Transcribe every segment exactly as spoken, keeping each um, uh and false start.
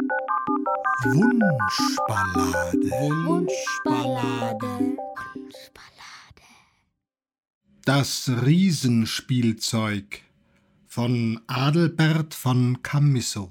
Wunschballade. Wunschballade. Wunschballade. Das Riesenspielzeug von Adelbert von Chamisso.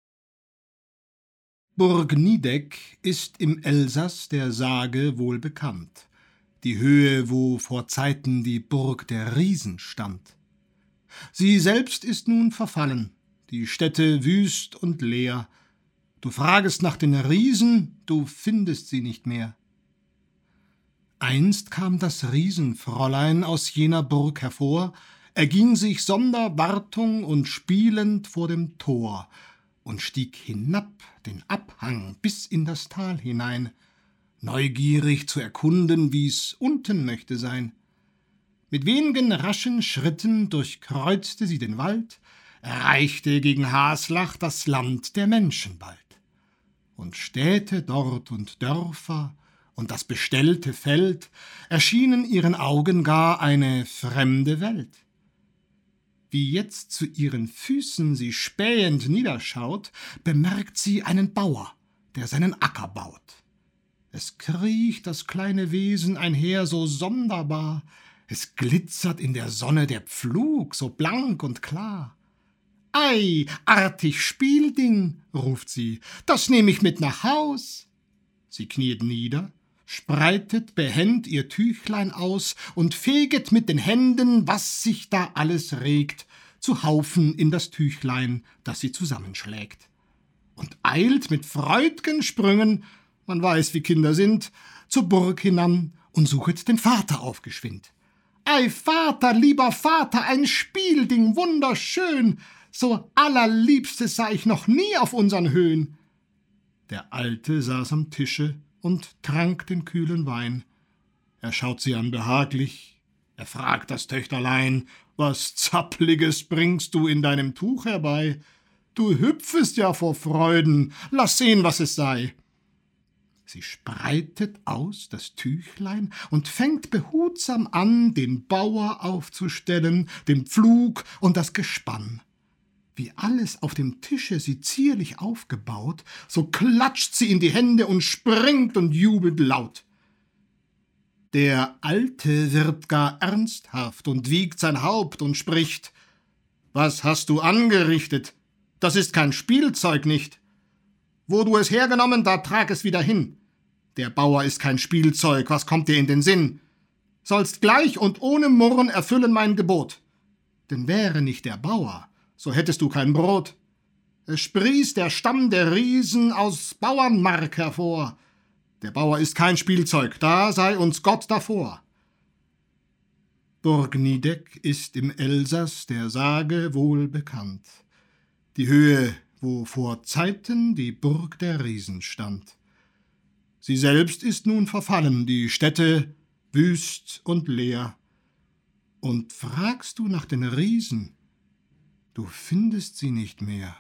Burg Niedeck ist im Elsass der Sage wohl bekannt, die Höhe, wo vor Zeiten die Burg der Riesen stand. Sie selbst ist nun verfallen, die Stätte wüst und leer. Du fragest nach den Riesen, du findest sie nicht mehr. Einst kam das Riesenfräulein aus jener Burg hervor, erging sich sonder Wartung und spielend vor dem Tor und stieg hinab den Abhang bis in das Tal hinein, neugierig zu erkunden, wie's unten möchte sein. Mit wenigen raschen Schritten durchkreuzte sie den Wald, erreichte gegen Haslach das Land der Menschen bald. Und Städte dort und Dörfer und das bestellte Feld erschienen ihren Augen gar eine fremde Welt. Wie jetzt zu ihren Füßen sie spähend niederschaut, bemerkt sie einen Bauer, der seinen Acker baut. Es kriecht das kleine Wesen einher so sonderbar, es glitzert in der Sonne der Pflug so blank und klar. »Ei, artig Spielding«, ruft sie, »das nehm ich mit nach Haus.« Sie kniet nieder, spreitet behend ihr Tüchlein aus und feget mit den Händen, was sich da alles regt, zu Haufen in das Tüchlein, das sie zusammenschlägt. Und eilt mit freud'gen Sprüngen, man weiß, wie Kinder sind, zur Burg hinan und suchet den Vater aufgeschwind. »Ei, Vater, lieber Vater, ein Spielding, wunderschön! So allerliebstes sah ich noch nie auf unsern Höhen.« Der Alte saß am Tische und trank den kühlen Wein. Er schaut sie an behaglich, er fragt das Töchterlein, »Was Zappliges bringst du in deinem Tuch herbei? Du hüpfest ja vor Freuden, lass sehen, was es sei.« Sie spreitet aus das Tüchlein und fängt behutsam an, den Bauer aufzustellen, den Pflug und das Gespann. Wie alles auf dem Tische sie zierlich aufgebaut, so klatscht sie in die Hände und springt und jubelt laut. Der Alte wird gar ernsthaft und wiegt sein Haupt und spricht, »Was hast du angerichtet? Das ist kein Spielzeug nicht. Wo du es hergenommen, da trag es wieder hin. Der Bauer ist kein Spielzeug, was kommt dir in den Sinn? Sollst gleich und ohne Murren erfüllen mein Gebot. Denn wäre nicht der Bauer, so hättest du kein Brot. Es sprießt der Stamm der Riesen aus Bauernmark hervor. Der Bauer ist kein Spielzeug, da sei uns Gott davor.« Burg Niedeck ist im Elsass der Sage wohl bekannt, die Höhe, wo vor Zeiten die Burg der Riesen stand. Sie selbst ist nun verfallen, die Stätte wüst und leer. Und fragst du nach den Riesen, du findest sie nicht mehr.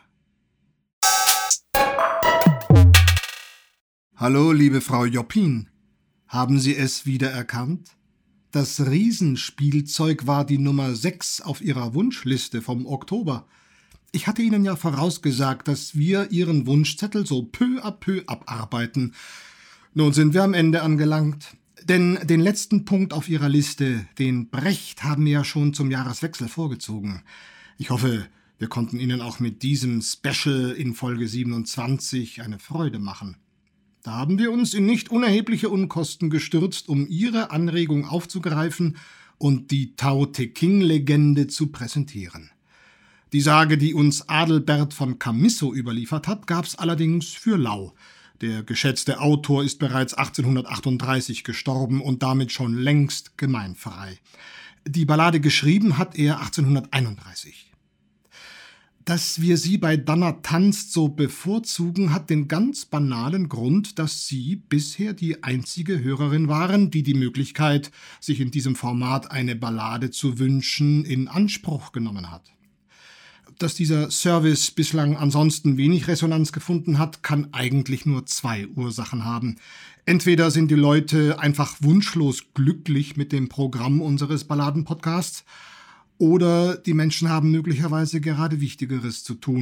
Hallo, liebe Frau Joppin, haben Sie es wieder erkannt? Das Riesenspielzeug war die Nummer sechs auf Ihrer Wunschliste vom Oktober. Ich hatte Ihnen ja vorausgesagt, dass wir Ihren Wunschzettel so peu à peu abarbeiten. Nun sind wir am Ende angelangt. Denn den letzten Punkt auf Ihrer Liste, den Brecht, haben wir ja schon zum Jahreswechsel vorgezogen. Ich hoffe, wir konnten Ihnen auch mit diesem Special in Folge siebenundzwanzig eine Freude machen. Da haben wir uns in nicht unerhebliche Unkosten gestürzt, um Ihre Anregung aufzugreifen und die Tao-Te-Ching-Legende zu präsentieren. Die Sage, die uns Adelbert von Chamisso überliefert hat, gab's allerdings für lau. Der geschätzte Autor ist bereits achtzehnhundertachtunddreißig gestorben und damit schon längst gemeinfrei. Die Ballade geschrieben hat er achtzehnhunderteinunddreißig. Dass wir sie bei Donner tanzt so bevorzugen, hat den ganz banalen Grund, dass Sie bisher die einzige Hörerin waren, die die Möglichkeit, sich in diesem Format eine Ballade zu wünschen, in Anspruch genommen hat. Dass dieser Service bislang ansonsten wenig Resonanz gefunden hat, kann eigentlich nur zwei Ursachen haben. Entweder sind die Leute einfach wunschlos glücklich mit dem Programm unseres Balladen-Podcasts, oder die Menschen haben möglicherweise gerade Wichtigeres zu tun,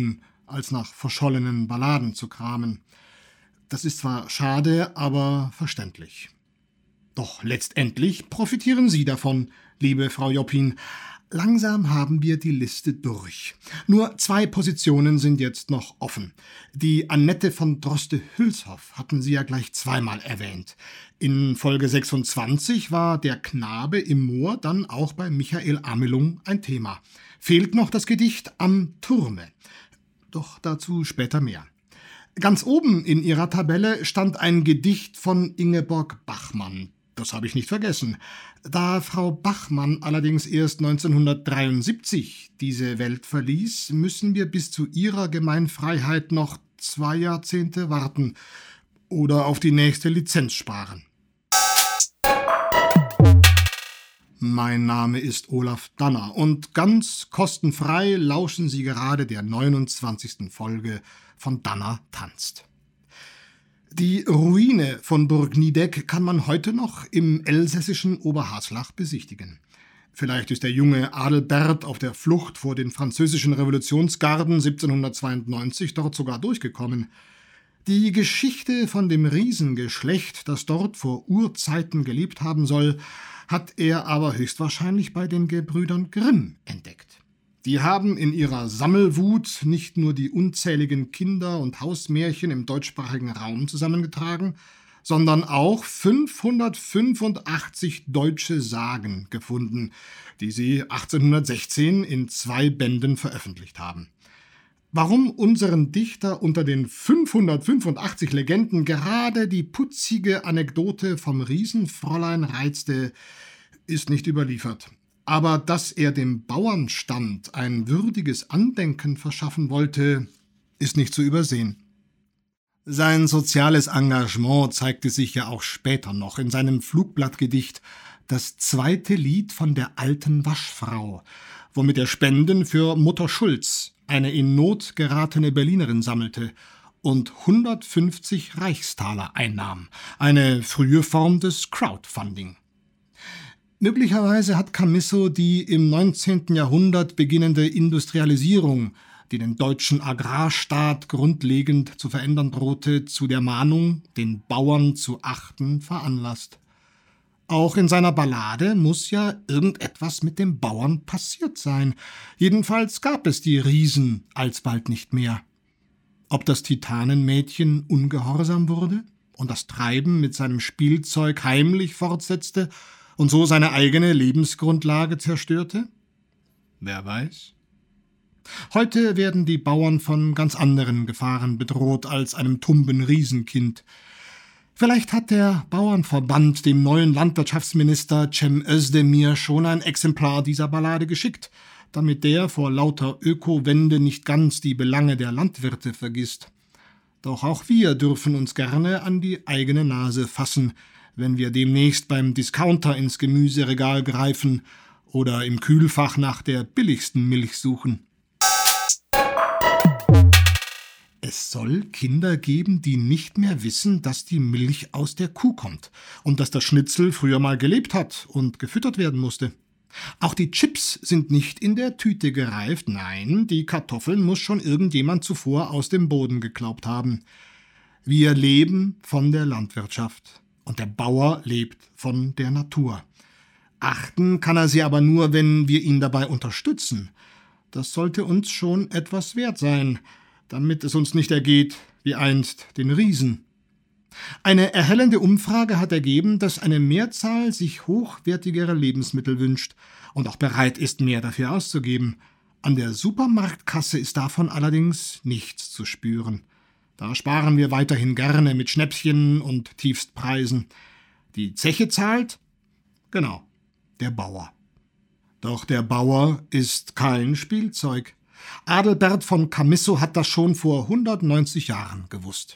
als nach verschollenen Balladen zu kramen. Das ist zwar schade, aber verständlich. Doch letztendlich profitieren Sie davon, liebe Frau Joppin. Langsam haben wir die Liste durch. Nur zwei Positionen sind jetzt noch offen. Die Annette von Droste-Hülshoff hatten Sie ja gleich zweimal erwähnt. In Folge sechsundzwanzig war der Knabe im Moor dann auch bei Michael Amelung ein Thema. Fehlt noch das Gedicht Am Turme. Doch dazu später mehr. Ganz oben in Ihrer Tabelle stand ein Gedicht von Ingeborg Bachmann. Das habe ich nicht vergessen. Da Frau Bachmann allerdings erst neunzehnhundertdreiundsiebzig diese Welt verließ, müssen wir bis zu ihrer Gemeinfreiheit noch zwei Jahrzehnte warten oder auf die nächste Lizenz sparen. Mein Name ist Olaf Danner und ganz kostenfrei lauschen Sie gerade der neunundzwanzigsten Folge von Danner tanzt. Die Ruine von Burg Niedeck kann man heute noch im elsässischen Oberhaslach besichtigen. Vielleicht ist der junge Adelbert auf der Flucht vor den französischen Revolutionsgarden siebzehnhundertzweiundneunzig dort sogar durchgekommen. Die Geschichte von dem Riesengeschlecht, das dort vor Urzeiten gelebt haben soll, hat er aber höchstwahrscheinlich bei den Gebrüdern Grimm entdeckt. Die haben in ihrer Sammelwut nicht nur die unzähligen Kinder- und Hausmärchen im deutschsprachigen Raum zusammengetragen, sondern auch fünfhundertfünfundachtzig deutsche Sagen gefunden, die sie achtzehnhundertsechzehn in zwei Bänden veröffentlicht haben. Warum unseren Dichter unter den fünfhundertfünfundachtzig Legenden gerade die putzige Anekdote vom Riesenfräulein reizte, ist nicht überliefert. Aber dass er dem Bauernstand ein würdiges Andenken verschaffen wollte, ist nicht zu übersehen. Sein soziales Engagement zeigte sich ja auch später noch in seinem Flugblattgedicht »Das zweite Lied von der alten Waschfrau«, womit er Spenden für Mutter Schulz, eine in Not geratene Berlinerin, sammelte und hundertfünfzig Reichstaler einnahm, eine frühe Form des Crowdfunding. Möglicherweise hat Chamisso die im neunzehnten Jahrhundert beginnende Industrialisierung, die den deutschen Agrarstaat grundlegend zu verändern drohte, zu der Mahnung, den Bauern zu achten, veranlasst. Auch in seiner Ballade muss ja irgendetwas mit dem Bauern passiert sein. Jedenfalls gab es die Riesen alsbald nicht mehr. Ob das Titanenmädchen ungehorsam wurde und das Treiben mit seinem Spielzeug heimlich fortsetzte und so seine eigene Lebensgrundlage zerstörte? Wer weiß? Heute werden die Bauern von ganz anderen Gefahren bedroht als einem tumben Riesenkind. Vielleicht hat der Bauernverband dem neuen Landwirtschaftsminister Cem Özdemir schon ein Exemplar dieser Ballade geschickt, damit der vor lauter Ökowende nicht ganz die Belange der Landwirte vergisst. Doch auch wir dürfen uns gerne an die eigene Nase fassen, wenn wir demnächst beim Discounter ins Gemüseregal greifen oder im Kühlfach nach der billigsten Milch suchen. Es soll Kinder geben, die nicht mehr wissen, dass die Milch aus der Kuh kommt und dass das Schnitzel früher mal gelebt hat und gefüttert werden musste. Auch die Chips sind nicht in der Tüte gereift, nein, die Kartoffeln muss schon irgendjemand zuvor aus dem Boden geklaubt haben. Wir leben von der Landwirtschaft und der Bauer lebt von der Natur. Achten kann er sie aber nur, wenn wir ihn dabei unterstützen. Das sollte uns schon etwas wert sein, damit es uns nicht ergeht wie einst den Riesen. Eine erhellende Umfrage hat ergeben, dass eine Mehrzahl sich hochwertigere Lebensmittel wünscht und auch bereit ist, mehr dafür auszugeben. An der Supermarktkasse ist davon allerdings nichts zu spüren. Da sparen wir weiterhin gerne mit Schnäppchen und Tiefstpreisen. Die Zeche zahlt? Genau, der Bauer. Doch der Bauer ist kein Spielzeug. Adelbert von Chamisso hat das schon vor hundertneunzig Jahren gewusst.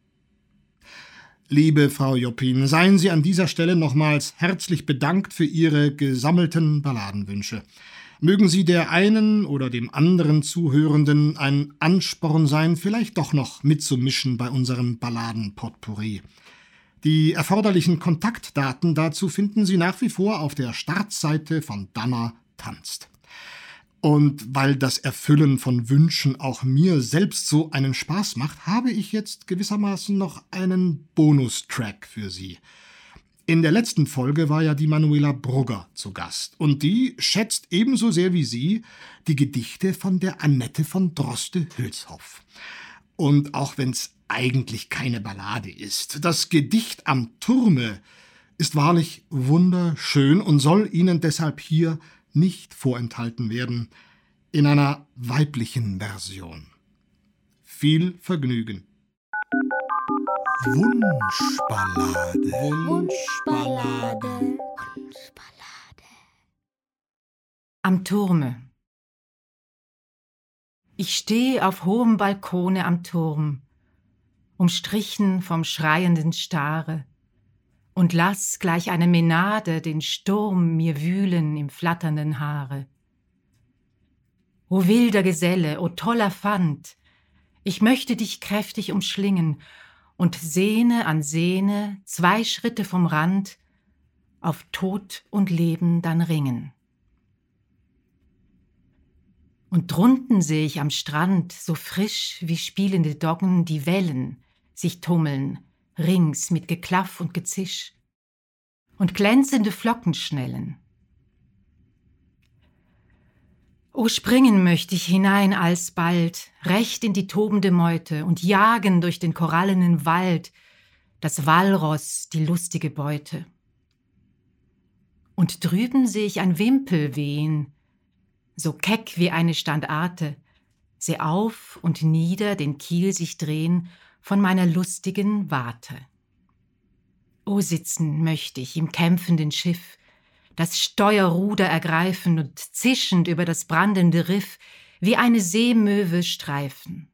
Liebe Frau Joppin, seien Sie an dieser Stelle nochmals herzlich bedankt für Ihre gesammelten Balladenwünsche. Mögen sie der einen oder dem anderen Zuhörenden ein Ansporn sein, vielleicht doch noch mitzumischen bei unserem Balladen-Potpourri. Die erforderlichen Kontaktdaten dazu finden Sie nach wie vor auf der Startseite von Danner tanzt. Und weil das Erfüllen von Wünschen auch mir selbst so einen Spaß macht, habe ich jetzt gewissermaßen noch einen Bonustrack für Sie. In der letzten Folge war ja die Manuela Brugger zu Gast und die schätzt ebenso sehr wie Sie die Gedichte von der Annette von Droste-Hülshoff. Und auch wenn's eigentlich keine Ballade ist, das Gedicht am Turme ist wahrlich wunderschön und soll Ihnen deshalb hier nicht vorenthalten werden, in einer weiblichen Version. Viel Vergnügen. Wunschballade. Wunschballade. Wunschballade. Am Turme. Ich steh auf hohem Balkone am Turm, umstrichen vom schreienden Stare, und lass gleich eine Menade den Sturm mir wühlen im flatternden Haare. O wilder Geselle, o toller Fand, ich möchte dich kräftig umschlingen und Sehne an Sehne, zwei Schritte vom Rand, auf Tod und Leben dann ringen. Und drunten seh ich am Strand, so frisch wie spielende Doggen, die Wellen sich tummeln, rings mit Geklaff und Gezisch, und glänzende Flockenschnellen. O springen möcht ich hinein alsbald, recht in die tobende Meute, und jagen durch den korallenen Wald, das Walross, die lustige Beute. Und drüben seh ich ein Wimpel wehen, so keck wie eine Standarte, seh auf und nieder den Kiel sich drehen von meiner lustigen Warte. O sitzen möcht ich im kämpfenden Schiff, das Steuerruder ergreifen und zischend über das brandende Riff wie eine Seemöwe streifen.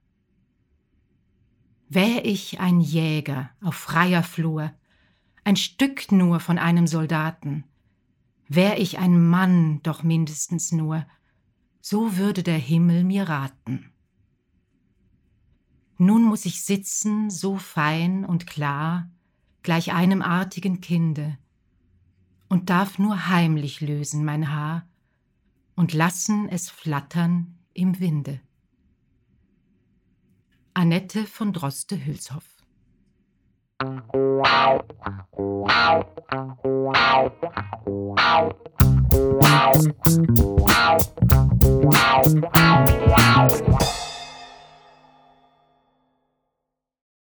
Wär ich ein Jäger auf freier Flur, ein Stück nur von einem Soldaten, wär ich ein Mann doch mindestens nur, so würde der Himmel mir raten. Nun muß ich sitzen, so fein und klar, gleich einem artigen Kinde, und darf nur heimlich lösen mein Haar und lassen es flattern im Winde. Annette von Droste-Hülshoff. Wow, wow, wow, wow, wow.